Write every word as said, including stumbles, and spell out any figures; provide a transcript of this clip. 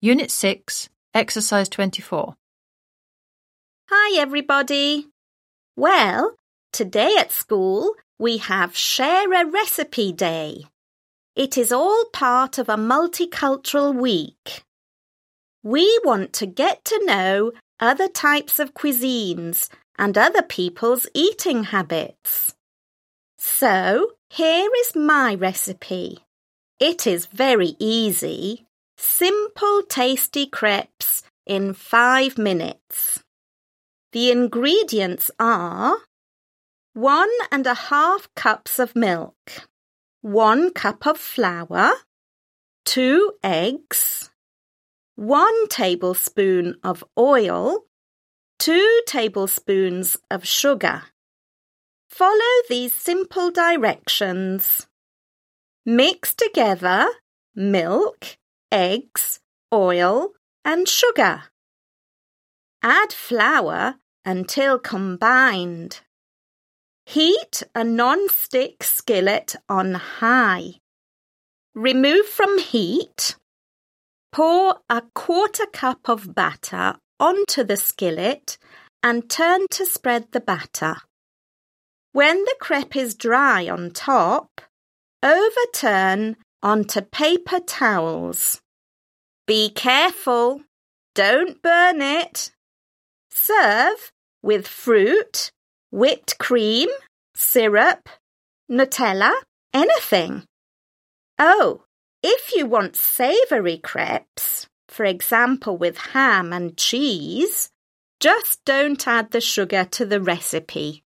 Unit six, Exercise twenty-four. Hi, everybody. Well, today at school we have Share a Recipe Day. It is all part of a multicultural week. We want to get to know other types of cuisines and other people's eating habits. So, here is my recipe. It is very easy. Simple, tasty crepes in five minutes. The ingredients are one and a half cups of milk, one cup of flour, two eggs, one tablespoon of oil, two tablespoons of sugar. Follow these simple directions. Mix together milk, eggs, oil and sugar. Add flour until combined. Heat a non-stick skillet on high. Remove from heat. Pour a quarter cup of batter onto the skillet and turn to spread the batter. When the crepe is dry on top, overturn onto paper towels. Be careful, don't burn it. Serve with fruit, whipped cream, syrup, Nutella, anything. Oh, if you want savoury crepes, for example with ham and cheese, just don't add the sugar to the recipe.